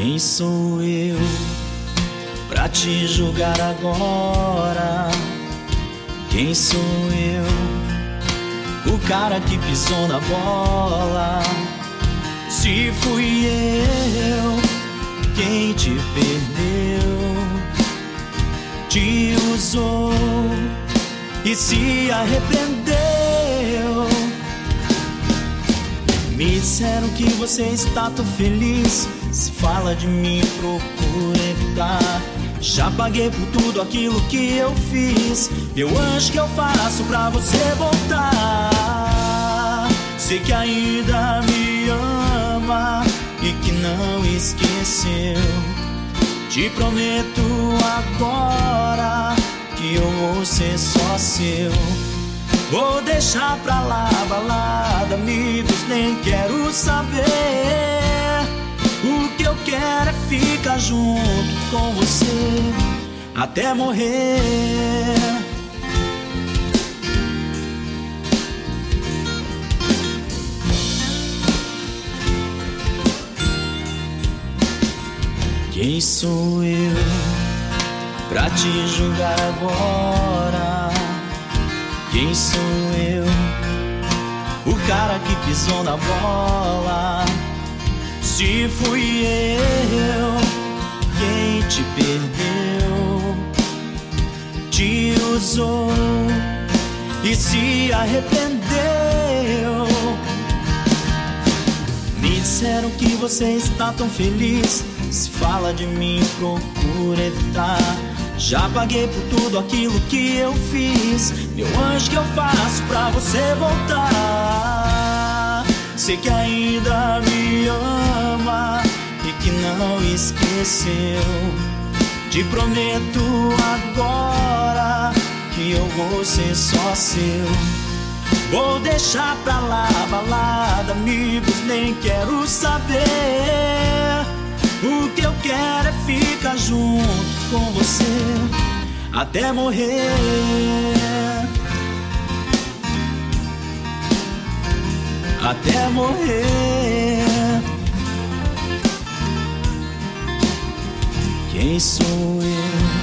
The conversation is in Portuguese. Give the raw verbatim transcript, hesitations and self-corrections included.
Quem sou eu pra te julgar agora? Quem sou eu, o cara que pisou na bola? Se fui eu quem te perdeu, te usou e se arrependeu. Me disseram que você está tão feliz. Se fala de mim, procura evitar. Já paguei por tudo aquilo que eu fiz. Meu anjo, que eu faço pra você voltar? Sei que ainda me ama e que não esqueceu. Te prometo agora que eu vou ser só seu. Vou deixar pra lá balada, amigos, nem quero saber. O que eu quero é ficar junto com você até morrer. Quem sou eu pra te julgar agora? Quem sou eu, o cara que pisou na bola? Se fui eu quem te perdeu, te usou e se arrependeu. Me disseram que você está tão feliz. Se fala de mim, procura evitar. Já paguei por tudo aquilo que eu fiz. Meu anjo, que eu faço pra você voltar? Sei que ainda me ama e que não esqueceu. Te prometo agora que eu vou ser só seu. Vou deixar pra lá balada, amigos, nem quero saber. O que eu quero é ficar junto com você até morrer. Até morrer. Quem sou eu